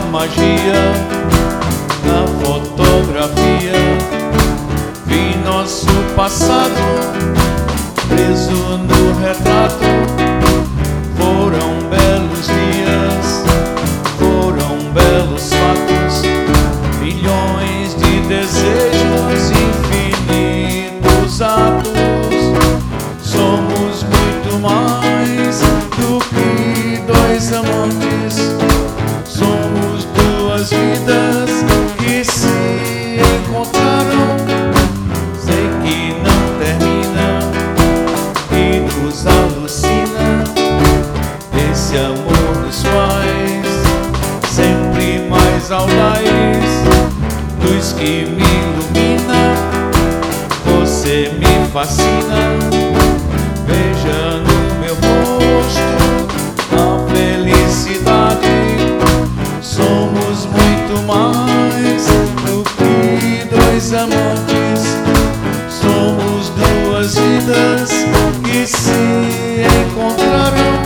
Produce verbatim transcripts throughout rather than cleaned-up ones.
magia na fotografia. Vi nosso passado preso no retrato. Foram belos dias, foram belos fatos, milhões de desejos, infinitos atos. Somos muito mais do que dois amantes. Somos duas vidas que se encontraram. Sei que não termina e nos alucina. Esse amor nos faz sempre mais audaz, luz que me ilumina. Você me fascina. Veja no meu rosto a felicidade. Somos muito mais do que dois amantes. Somos duas vidas que se encontraram.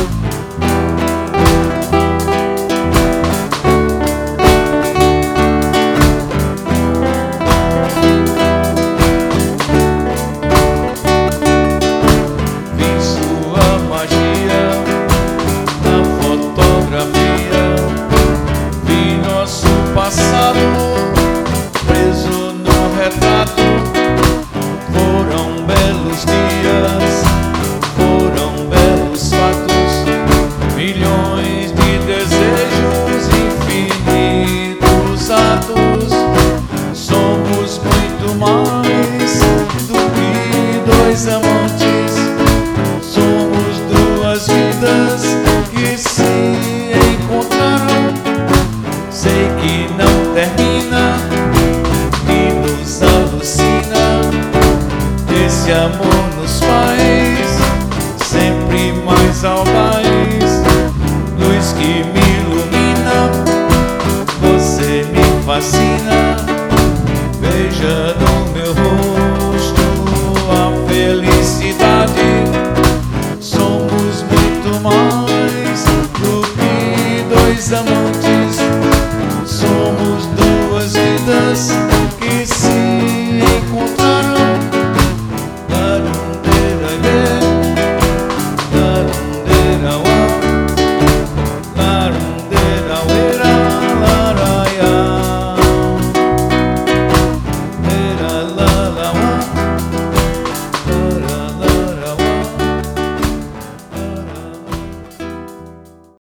Passado preso no retrato. Foram belos dias, foram belos fatos, milhões de desejos, infinitos atos. Somos muito mais do que dois amantes. Somos duas vidas que se encontraram. Sei que não termina e nos alucina. Esse amor nos faz sempre mais audaz, luz que me ilumina. Você me fascina. Veja no meu rosto a felicidade. Somos muito mais do que dois amantes.